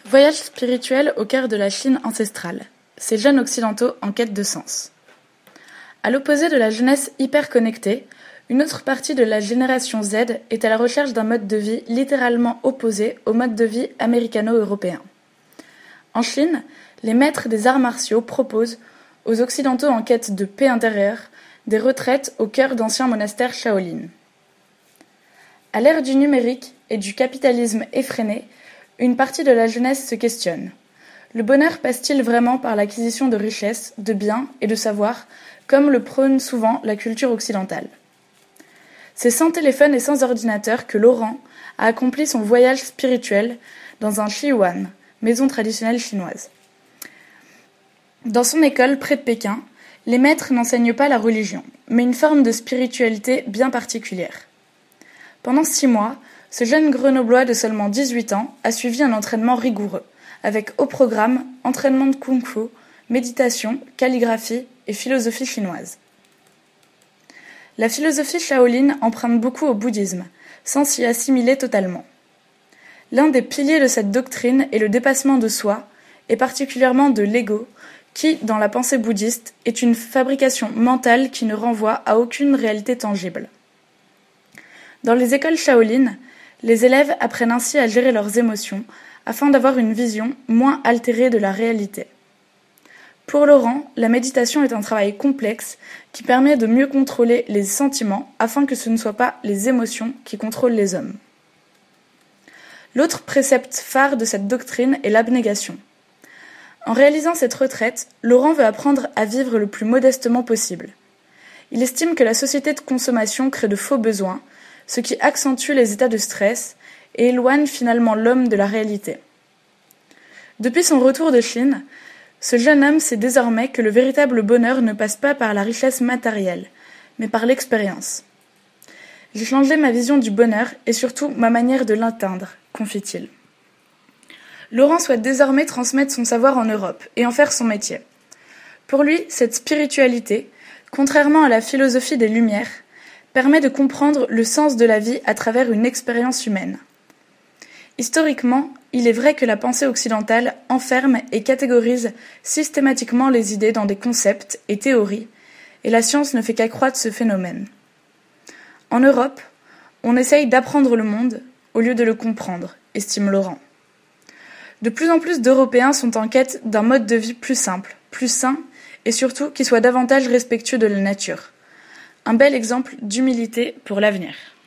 Voyage spirituel au cœur de la Chine ancestrale. Ces jeunes occidentaux en quête de sens. À l'opposé de la jeunesse hyper connectée, une autre partie de la génération Z est à la recherche d'un mode de vie littéralement opposé au mode de vie américano-européen. En Chine, les maîtres des arts martiaux proposent aux occidentaux en quête de paix intérieure des retraites au cœur d'anciens monastères Shaolin. À l'ère du numérique et du capitalisme effréné, une partie de la jeunesse se questionne. Le bonheur passe-t-il vraiment par l'acquisition de richesses, de biens et de savoirs, comme le prône souvent la culture occidentale? C'est sans téléphone et sans ordinateur que Laurent a accompli son voyage spirituel dans un Shiyuan, maison traditionnelle chinoise. Dans son école près de Pékin, les maîtres n'enseignent pas la religion, mais une forme de spiritualité bien particulière. Pendant 6 mois, ce jeune Grenoblois de seulement 18 ans a suivi un entraînement rigoureux, avec au programme entraînement de kung-fu, méditation, calligraphie et philosophie chinoise. La philosophie Shaolin emprunte beaucoup au bouddhisme, sans s'y assimiler totalement. L'un des piliers de cette doctrine est le dépassement de soi, et particulièrement de l'ego, qui, dans la pensée bouddhiste, est une fabrication mentale qui ne renvoie à aucune réalité tangible. Dans les écoles Shaolin, les élèves apprennent ainsi à gérer leurs émotions afin d'avoir une vision moins altérée de la réalité. Pour Laurent, la méditation est un travail complexe qui permet de mieux contrôler les sentiments afin que ce ne soient pas les émotions qui contrôlent les hommes. L'autre précepte phare de cette doctrine est l'abnégation. En réalisant cette retraite, Laurent veut apprendre à vivre le plus modestement possible. Il estime que la société de consommation crée de faux besoins, ce qui accentue les états de stress et éloigne finalement l'homme de la réalité. Depuis son retour de Chine, ce jeune homme sait désormais que le véritable bonheur ne passe pas par la richesse matérielle, mais par l'expérience. « J'ai changé ma vision du bonheur et surtout ma manière de l'atteindre », confie-t-il. Laurent souhaite désormais transmettre son savoir en Europe et en faire son métier. Pour lui, cette spiritualité, contrairement à la philosophie des Lumières, permet de comprendre le sens de la vie à travers une expérience humaine. Historiquement, il est vrai que la pensée occidentale enferme et catégorise systématiquement les idées dans des concepts et théories, et la science ne fait qu'accroître ce phénomène. En Europe, on essaye d'apprendre le monde au lieu de le comprendre, estime Laurent. De plus en plus d'Européens sont en quête d'un mode de vie plus simple, plus sain, et surtout qui soit davantage respectueux de la nature. Un bel exemple d'humilité pour l'avenir.